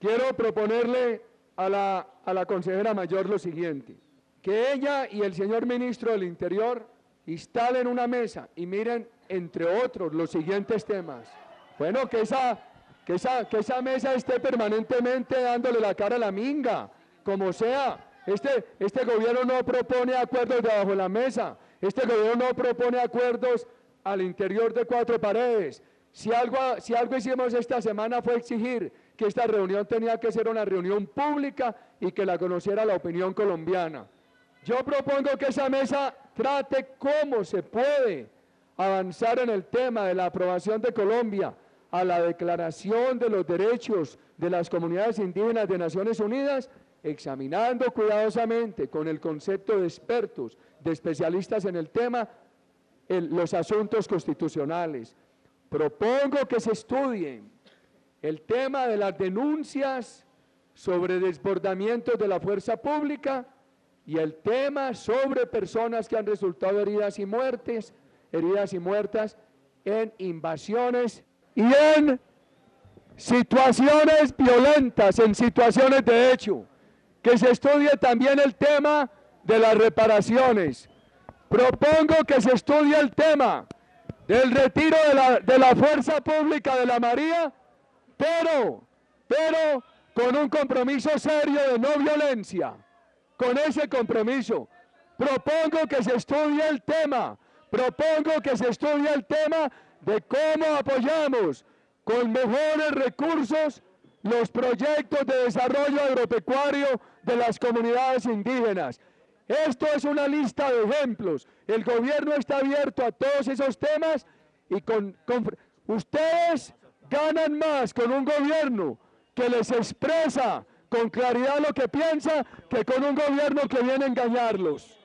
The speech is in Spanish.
quiero proponerle a la consejera mayor lo siguiente, que ella y el señor ministro del Interior instalen una mesa y miren, entre otros, los siguientes temas. Bueno, que esa mesa esté permanentemente dándole la cara a la minga, como sea. Este gobierno no propone acuerdos debajo de la mesa, este gobierno no propone acuerdos al interior de cuatro paredes. Si algo hicimos esta semana fue exigir que esta reunión tenía que ser una reunión pública y que la conociera la opinión colombiana. Yo propongo que esa mesa trate cómo se puede avanzar en el tema de la aprobación de Colombia a la Declaración de los Derechos de las Comunidades Indígenas de Naciones Unidas, examinando cuidadosamente con el concepto de expertos, de especialistas en el tema, los asuntos constitucionales. Propongo que se estudie el tema de las denuncias sobre desbordamientos de la fuerza pública y el tema sobre personas que han resultado heridas y muertas en invasiones y en situaciones violentas, en situaciones de hecho. Que se estudie también el tema de las reparaciones. Propongo que se estudie el tema del retiro de la fuerza pública de la María, pero con un compromiso serio de no violencia. Con ese compromiso, propongo que se estudie el tema, de cómo apoyamos con mejores recursos los proyectos de desarrollo agropecuario de las comunidades indígenas. Esto es una lista de ejemplos. El gobierno está abierto a todos esos temas y ustedes ganan más con un gobierno que les expresa con claridad lo que piensa que con un gobierno que viene a engañarlos.